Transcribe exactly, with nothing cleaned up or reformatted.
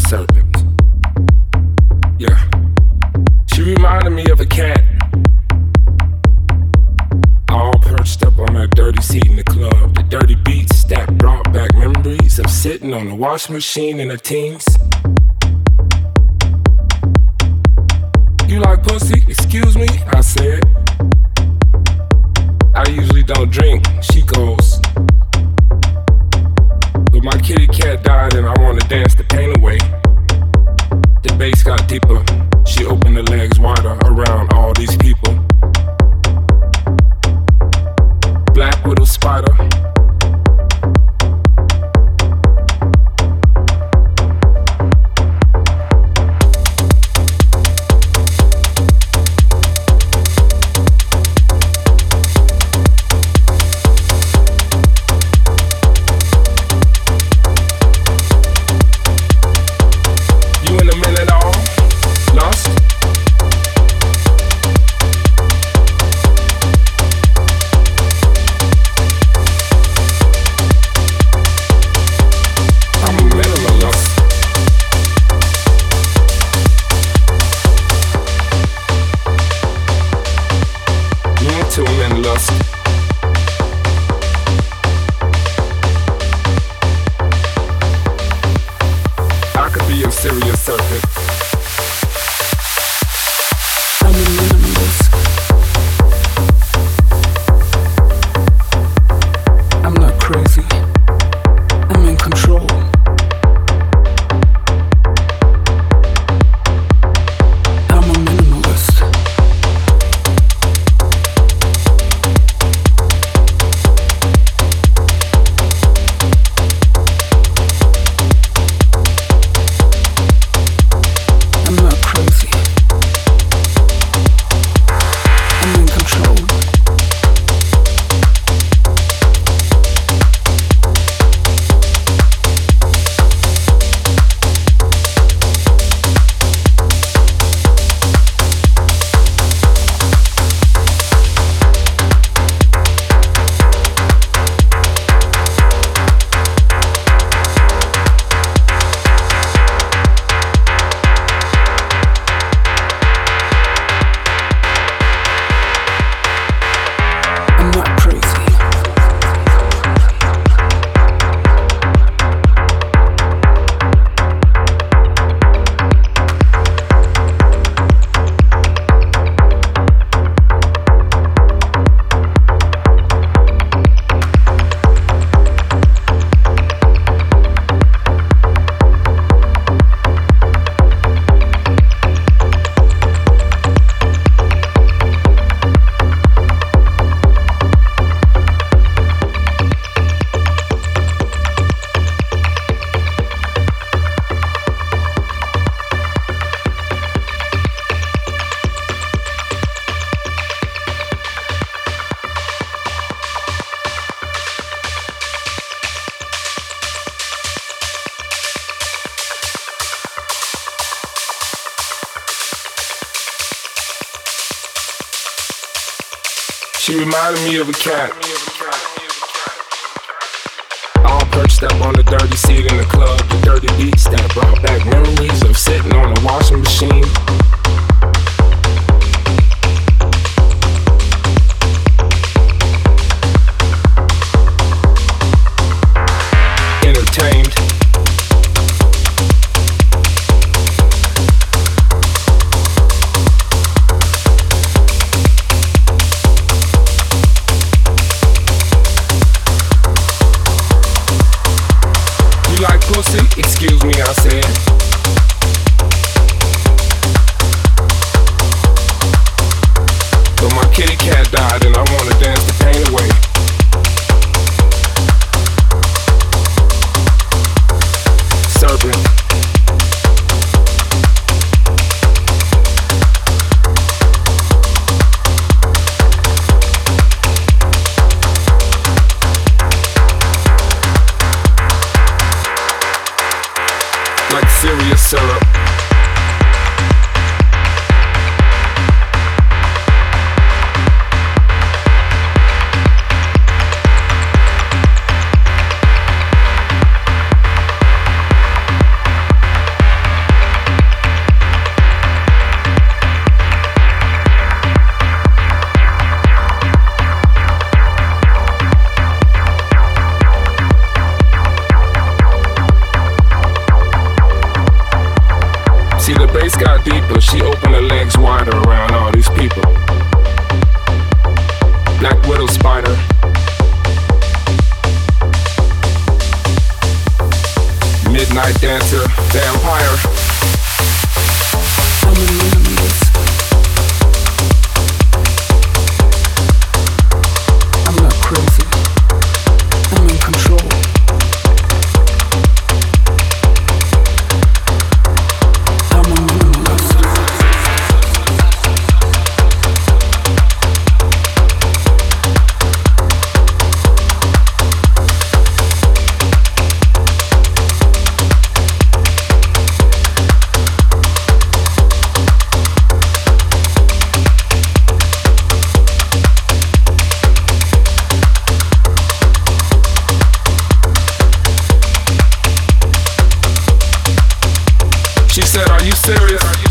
serpent. Yeah. She reminded me of a cat, all perched up on that dirty seat in the club. The dirty beats that brought back memories of sitting on the washing machine in the teens. You like pussy? Excuse me? I said. I usually don't drink, she goes. But my kitty cat died and I wanna dance the pain away. The bass got deeper, she opened her legs wider around all these people. Black widow spider. She reminded me of a cat, all perched up on the dirty seat in the club. The dirty beats that brought back memories of sitting on a washing machine. Entertained. Excuse me, I said. But my kitty cat died and I wanna dance the pain away. Serpent. Like serious syrup. bass got deeper. She opened her legs wider around all these people. Black widow spider. Midnight dancer, vampire. I'm in this. I'm not crazy. I'm in control. I'm a limitless. She said, are you serious?